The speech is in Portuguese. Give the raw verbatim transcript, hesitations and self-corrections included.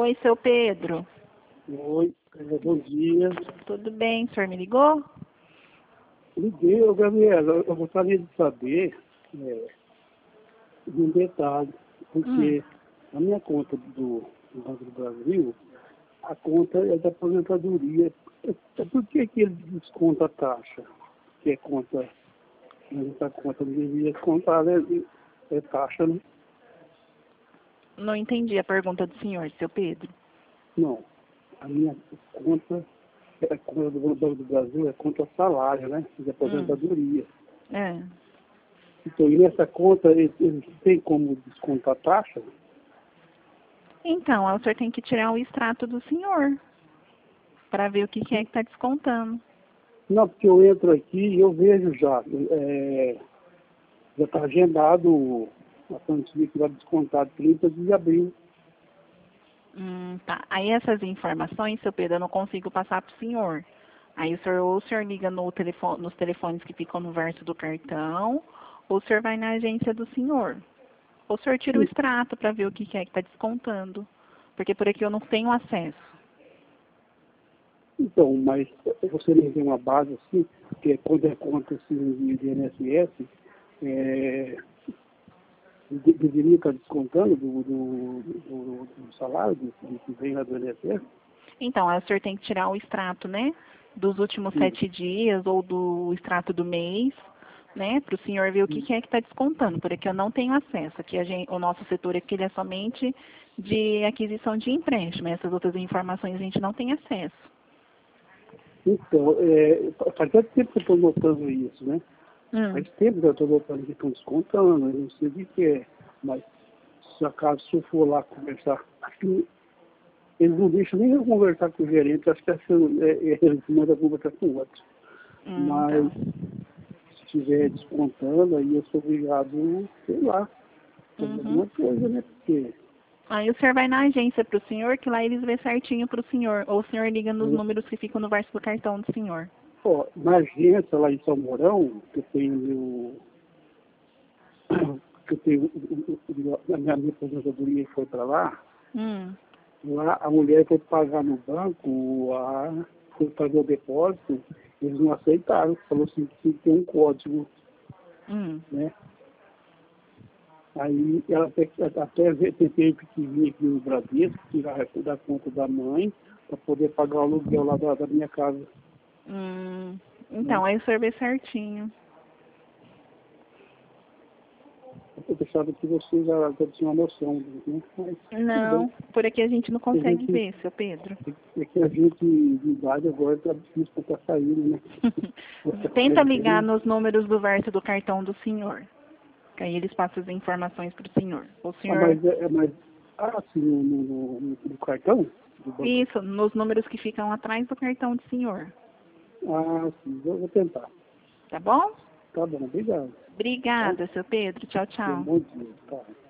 Oi, seu Pedro. Oi, bom dia. Tudo bem? O senhor me ligou? Liguei, ô, Gabriela, eu gostaria de saber é, de um detalhe, porque Hum. a minha conta do, do Banco do Brasil, a conta é da aposentadoria. É, por que que ele desconta a taxa? Que é conta, mas essa conta não devia descontar, né? É taxa, né? Não entendi a pergunta do senhor, seu Pedro. Não. A minha conta, a conta do Banco do Brasil é conta salário, né? De aposentadoria. Hum. É. Então, e nessa conta, ele, ele tem como descontar a taxa? Então, o senhor tem que tirar o extrato do senhor para ver o que, que é que está descontando. Não, porque eu entro aqui e eu vejo já, é, já está agendado a quantia que vai descontar trinta de abril. Hum, tá. Aí essas informações, seu Pedro, eu não consigo passar para o senhor. Aí o senhor, ou o senhor liga no telefone, nos telefones que ficam no verso do cartão, ou o senhor vai na agência do senhor. Ou o senhor tira o extrato para ver o que, que é que está descontando. Porque por aqui eu não tenho acesso. Então, mas você não tem uma base assim, que é quando é conta assim, de, de I N S S, é, de- deveria estar descontando do, do, do, do salário do, do que vem lá do I N S S? Então, aí o senhor tem que tirar o extrato, né? Dos últimos Sim. sete dias ou do extrato do mês, né? Para o senhor ver o que, que é que está descontando. Por aqui eu não tenho acesso. Aqui a gente, o nosso setor aqui ele é somente de aquisição de empréstimo. Essas outras informações a gente não tem acesso. Então, é, faz tanto tempo que eu estou notando isso, né? Hum. Faz tempo que eu estou notando que estão descontando, eu não sei o que que é, mas se acaso se eu for lá conversar, acho que eles não deixam nem eu conversar com o gerente, acho que é, é, eles mandam conversar com o outro. Hum, Mas então. se estiver descontando, aí eu sou obrigado, sei lá, fazer Uhum. alguma coisa, né? Porque Aí o senhor vai na agência para o senhor, que lá eles vê certinho para o senhor. Ou o senhor liga nos né, números que ficam no verso do cartão do senhor. ó, na agência lá em São Mourão, que eu tenho meu. que eu tenho o- o- o- a minha, minha aposentadoria foi para lá, Hum. lá a mulher foi pagar no banco, a, foi fazer o depósito, eles não aceitaram, falou assim que tinha que ter um código, Hum. né? Aí ela até, até ve- teve que vir aqui no Bradesco, tirar da conta da mãe, para poder pagar o aluguel lá da, da minha casa. Hum. Né? Então, aí o senhor vê certinho. Eu pensava que você já, já tinha uma noção, né? Mas tudo bem. Não, por aqui a gente não A consegue gente, ver, seu Pedro. é que a gente de idade agora está difícil para sair, né? Tenta ligar nos números do verso do cartão do senhor. Que aí eles passam as informações para o senhor. O Ah, senhor. mas é, é mais. Ah, sim, no, no, no, no cartão do banco. Isso, nos números que ficam atrás do cartão do senhor. Ah, sim, eu vou tentar. Tá bom? Tá bom, obrigado. Tá? Obrigada, seu Pedro. Tchau, Tenha um tchau. bom dia. Tá.